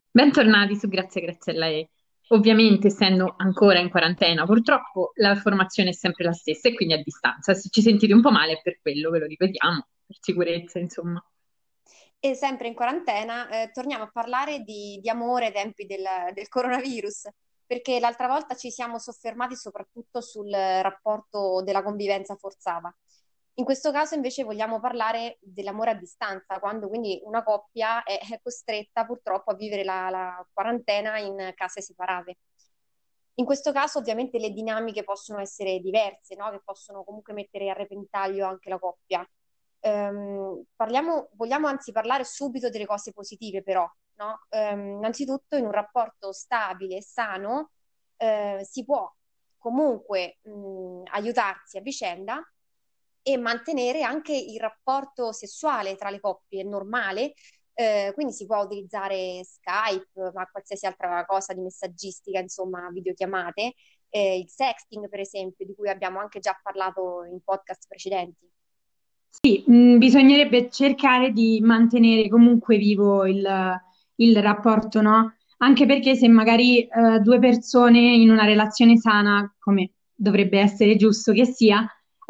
Bentornati su Grazie Graziella E. Ovviamente, essendo ancora in quarantena, purtroppo la formazione è sempre la stessa e quindi a distanza. Se ci sentite un po' male è per quello, ve lo ripetiamo, per sicurezza, insomma. E sempre in quarantena, torniamo a parlare di amore ai tempi del coronavirus, perché l'altra volta ci siamo soffermati soprattutto sul rapporto della convivenza forzata. In questo caso invece vogliamo parlare dell'amore a distanza, quando quindi una coppia è costretta purtroppo a vivere la quarantena in case separate. In questo caso ovviamente le dinamiche possono essere diverse, no? Che possono comunque mettere a repentaglio anche la coppia. Vogliamo anzi parlare subito delle cose positive, però, no? Innanzitutto, in un rapporto stabile e sano, si può comunque aiutarsi a vicenda e mantenere anche il rapporto sessuale tra le coppie, è normale. Quindi si può utilizzare Skype, ma qualsiasi altra cosa di messaggistica, insomma, videochiamate, il sexting, per esempio, di cui abbiamo anche già parlato in podcast precedenti. Sì, bisognerebbe cercare di mantenere comunque vivo il rapporto, no? Anche perché se magari due persone in una relazione sana, come dovrebbe essere giusto che sia,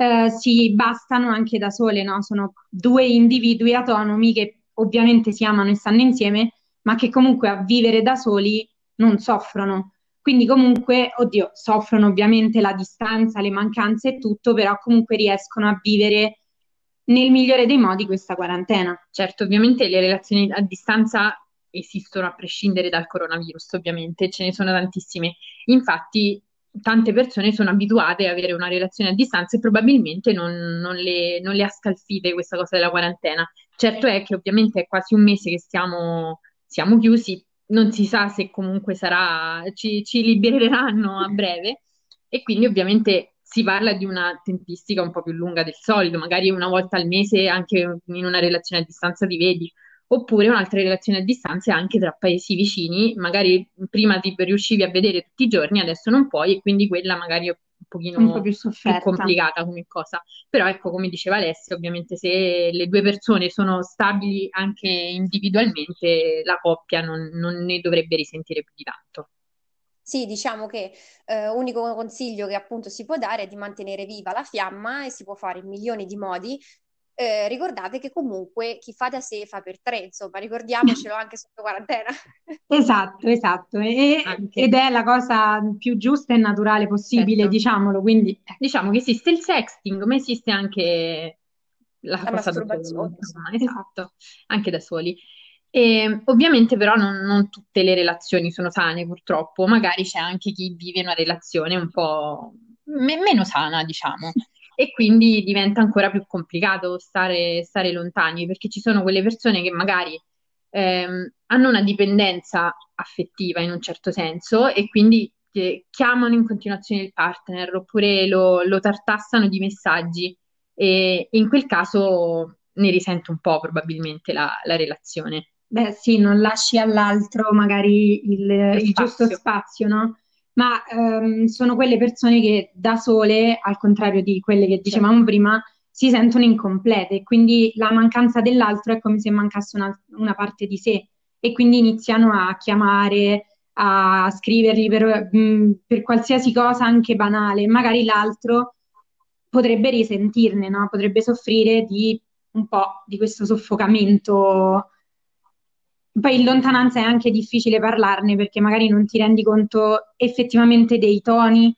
si bastano anche da sole, no? Sono due individui autonomi che ovviamente si amano e stanno insieme, ma che comunque a vivere da soli non soffrono. Quindi comunque, oddio, soffrono ovviamente la distanza, le mancanze e tutto, però comunque riescono a vivere nel migliore dei modi questa quarantena. Certo, ovviamente le relazioni a distanza esistono a prescindere dal coronavirus, ovviamente, ce ne sono tantissime. Infatti, tante persone sono abituate ad avere una relazione a distanza e probabilmente non le ha scalfite questa cosa della quarantena. Certo è che ovviamente è quasi un mese che siamo chiusi, non si sa se comunque ci libereranno a breve e quindi ovviamente si parla di una tempistica un po' più lunga del solito, magari una volta al mese anche in una relazione a distanza ti vedi, oppure un'altra relazione a distanza anche tra paesi vicini, magari prima ti riuscivi a vedere tutti i giorni, adesso non puoi e quindi quella magari è un Un po' pochino più più sofferta. complicata come cosa. Però ecco, come diceva Alessia, ovviamente se le due persone sono stabili anche individualmente, la coppia non ne dovrebbe risentire più di tanto. Sì, diciamo che unico consiglio che appunto si può dare è di mantenere viva la fiamma e si può fare in milioni di modi. Ricordate che comunque chi fa da sé fa per tre, insomma, ricordiamocelo anche sotto quarantena. Esatto, esatto, ed è la cosa più giusta e naturale possibile, Certo. diciamolo, quindi diciamo che esiste il sexting, ma esiste anche la La cosa da soli, masturbazione. insomma, esatto, anche da soli. E, ovviamente però non tutte le relazioni sono sane, purtroppo, magari c'è anche chi vive una relazione un po' meno sana, diciamo, e quindi diventa ancora più complicato stare lontani, perché ci sono quelle persone che magari hanno una dipendenza affettiva in un certo senso e quindi chiamano in continuazione il partner oppure lo tartassano di messaggi e in quel caso ne risente un po' probabilmente la relazione. Beh, sì, non lasci all'altro magari il giusto Spazio. spazio, no? Ma sono quelle persone che da sole, al contrario di quelle che Certo. dicevamo prima, si sentono incomplete, e quindi la mancanza dell'altro è come se mancasse una parte di sé e quindi iniziano a chiamare, a scrivergli per qualsiasi cosa, anche banale. Magari l'altro potrebbe risentirne, no? Potrebbe soffrire di un po' di questo soffocamento. Poi in lontananza è anche difficile parlarne perché magari non ti rendi conto effettivamente dei toni,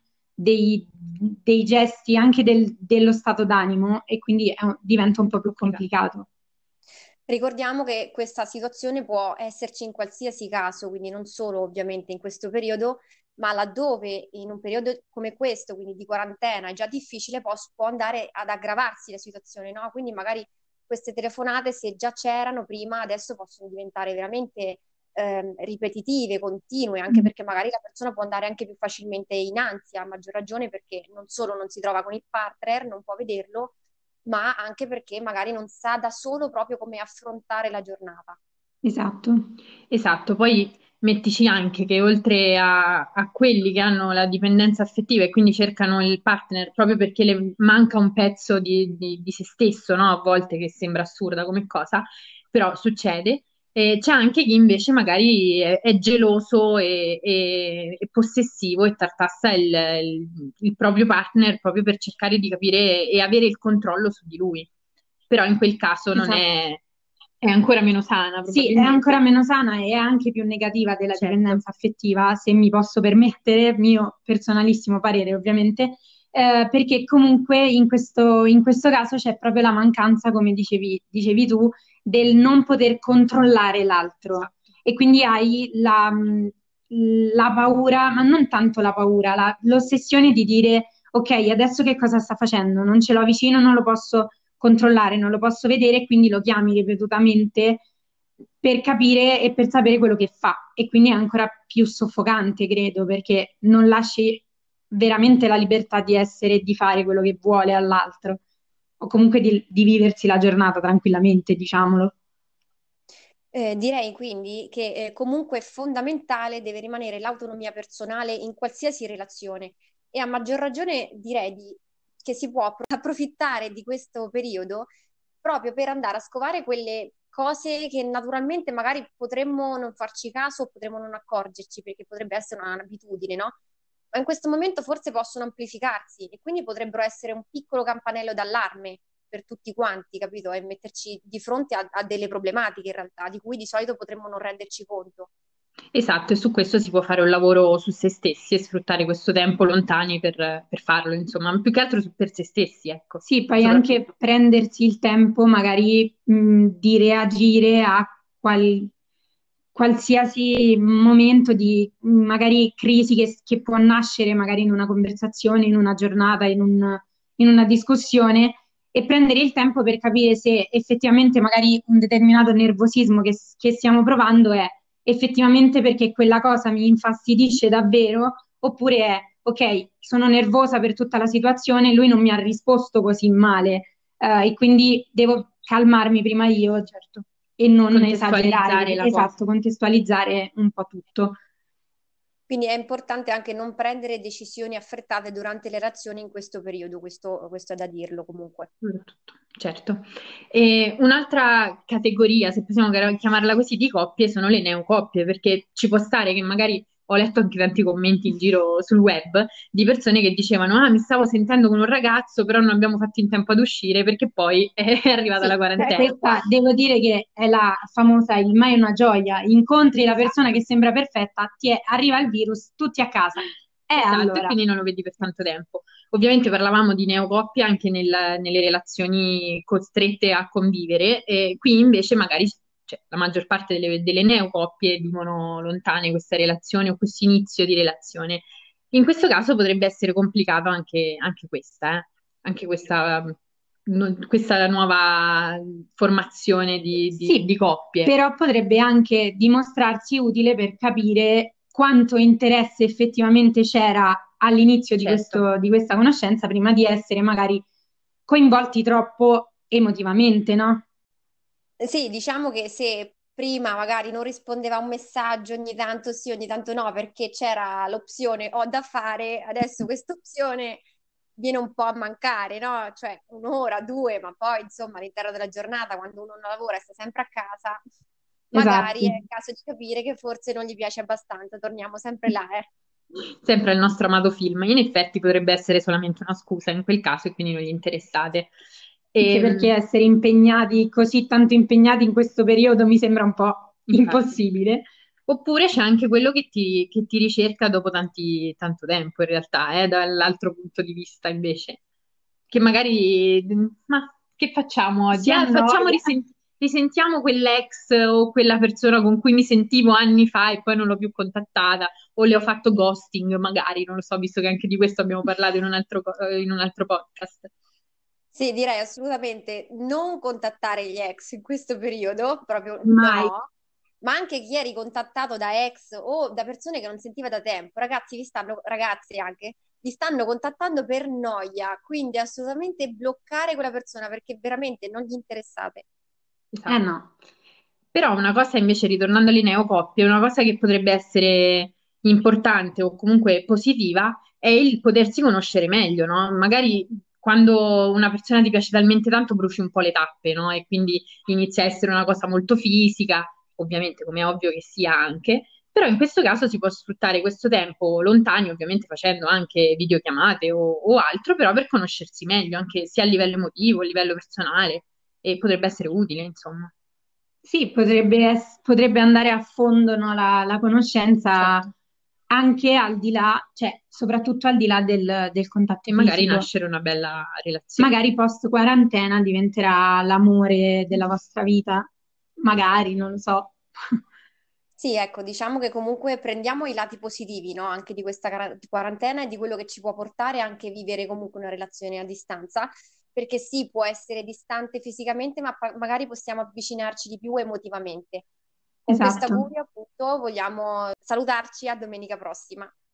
dei gesti, anche dello stato d'animo e quindi diventa un po' più complicato. Ricordiamo che questa situazione può esserci in qualsiasi caso, quindi non solo ovviamente in questo periodo, ma laddove in un periodo come questo, quindi di quarantena, è già difficile, può andare ad aggravarsi la situazione, no? Quindi magari queste telefonate, se già c'erano prima, adesso possono diventare veramente ripetitive, continue, anche perché magari la persona può andare anche più facilmente in ansia, a maggior ragione perché non solo non si trova con il partner, non può vederlo, ma anche perché magari non sa da solo proprio come affrontare la giornata. Esatto, esatto. Poi mettici anche che oltre a quelli che hanno la dipendenza affettiva e quindi cercano il partner proprio perché le manca un pezzo di se stesso, no? A volte che sembra assurda come cosa, però succede. E c'è anche chi invece magari è geloso e possessivo e tartassa il proprio partner proprio per cercare di capire e avere il controllo su di lui. Però in quel caso non Esatto. è ancora meno sana, Sì, è probabilmente. ancora meno sana e è anche più negativa della Certo. dipendenza affettiva, se mi posso permettere, mio personalissimo parere ovviamente, perché comunque in questo caso c'è proprio la mancanza, come dicevi tu, del non poter controllare l'altro e quindi hai la paura, ma non tanto la paura, l'ossessione di dire ok, adesso che cosa sta facendo? Non ce l'ho vicino, non lo posso controllare, non lo posso vedere, e quindi lo chiami ripetutamente per capire e per sapere quello che fa. E quindi è ancora più soffocante, credo, perché non lasci veramente la libertà di essere e di fare quello che vuole all'altro, o comunque di viversi la giornata tranquillamente, diciamolo. Direi quindi che comunque fondamentale deve rimanere l'autonomia personale in qualsiasi relazione e a maggior ragione direi che si può approfittare di questo periodo proprio per andare a scovare quelle cose che naturalmente magari potremmo non farci caso o potremmo non accorgerci perché potrebbe essere un'abitudine, no? Ma in questo momento forse possono amplificarsi e quindi potrebbero essere un piccolo campanello d'allarme per tutti quanti, capito? E metterci di fronte a delle problematiche in realtà, di cui di solito potremmo non renderci conto. Esatto, e su questo si può fare un lavoro su se stessi e sfruttare questo tempo lontani per farlo, insomma, ma più che altro per se stessi, ecco, Sì, poi anche soprattutto. prendersi il tempo magari di reagire a qualsiasi momento di magari crisi che può nascere magari in una conversazione, in una giornata, in una discussione e prendere il tempo per capire se effettivamente magari un determinato nervosismo che stiamo provando è effettivamente perché quella cosa mi infastidisce davvero oppure è ok, sono nervosa per tutta la situazione, lui non mi ha risposto così male, e quindi devo calmarmi prima io, certo, e non esagerare, Contestualizzare la cosa. esatto, contestualizzare un po' tutto. Quindi è importante anche non prendere decisioni affrettate durante le relazioni in questo periodo, questo è da dirlo comunque. Soprattutto, certo. E un'altra categoria, se possiamo chiamarla così, di coppie sono le neocoppie, perché ci può stare che magari ho letto anche tanti commenti in giro sul web di persone che dicevano: Ah, mi stavo sentendo con un ragazzo, però non abbiamo fatto in tempo ad uscire perché poi è arrivata la Sì, quarantena. questa devo dire che è la famosa il mai è una gioia. Incontri la persona che sembra perfetta, arriva il virus, tutti a casa. Esatto, e Allora, quindi non lo vedi per tanto tempo. Ovviamente parlavamo di neocoppia anche nelle relazioni costrette a convivere, e qui invece magari cioè, la maggior parte delle neocoppie vivono lontane questa relazione o questo inizio di relazione. In questo caso potrebbe essere complicato anche questa, anche questa nuova formazione sì, di coppie. però potrebbe anche dimostrarsi utile per capire quanto interesse effettivamente c'era all'inizio di Certo. di questa conoscenza prima di essere magari coinvolti troppo emotivamente, no? Sì, diciamo che se prima magari non rispondeva a un messaggio ogni tanto sì, ogni tanto no, perché c'era l'opzione ho da fare, adesso questa opzione viene un po' a mancare, no? Cioè un'ora, due, ma poi insomma all'interno della giornata, quando uno non lavora e sta sempre a casa, magari Esatto. è il caso di capire che forse non gli piace abbastanza, torniamo sempre là, eh. Sempre il nostro amato film. In effetti potrebbe essere solamente una scusa in quel caso e quindi non gli interessate. Anche perché E, essere impegnati, così tanto impegnati in questo periodo mi sembra un po' infatti. impossibile. Oppure c'è anche quello che ti ricerca dopo tanto tempo, in realtà, dall'altro punto di vista invece. Che magari, ma che facciamo oggi? Si Facciamo annoia. risentiamo quell'ex o quella persona con cui mi sentivo anni fa e poi non l'ho più contattata, o le ho fatto ghosting, magari, non lo so, visto che anche di questo abbiamo parlato in un altro podcast. Sì, direi assolutamente non contattare gli ex in questo periodo, proprio Mai. no, ma anche chi è ricontattato da ex o da persone che non sentiva da tempo. Ragazzi, ragazzi anche, vi stanno contattando per noia, quindi assolutamente bloccare quella persona perché veramente non gli interessate. Esatto. No. Però una cosa invece, ritornando alle neocoppie, una cosa che potrebbe essere importante o comunque positiva è il potersi conoscere meglio, no? Magari quando una persona ti piace talmente tanto bruci un po' le tappe, no? E quindi inizia a essere una cosa molto fisica ovviamente come è ovvio che sia anche, però in questo caso si può sfruttare questo tempo lontani, ovviamente facendo anche videochiamate o altro, però per conoscersi meglio, anche sia a livello emotivo, a livello personale, e potrebbe essere utile, insomma. Sì, potrebbe andare a fondo, no, la conoscenza Certo. anche al di là, cioè soprattutto al di là del E contatto magari fisico. nascere una bella relazione. Magari post quarantena diventerà l'amore della vostra vita, magari, non lo so. Sì, ecco, diciamo che comunque prendiamo i lati positivi, no? Anche di questa quarantena e di quello che ci può portare anche vivere comunque una relazione a distanza, perché sì, può essere distante fisicamente, ma magari possiamo avvicinarci di più emotivamente. Con questo Esatto. augurio, appunto, vogliamo salutarci a domenica prossima.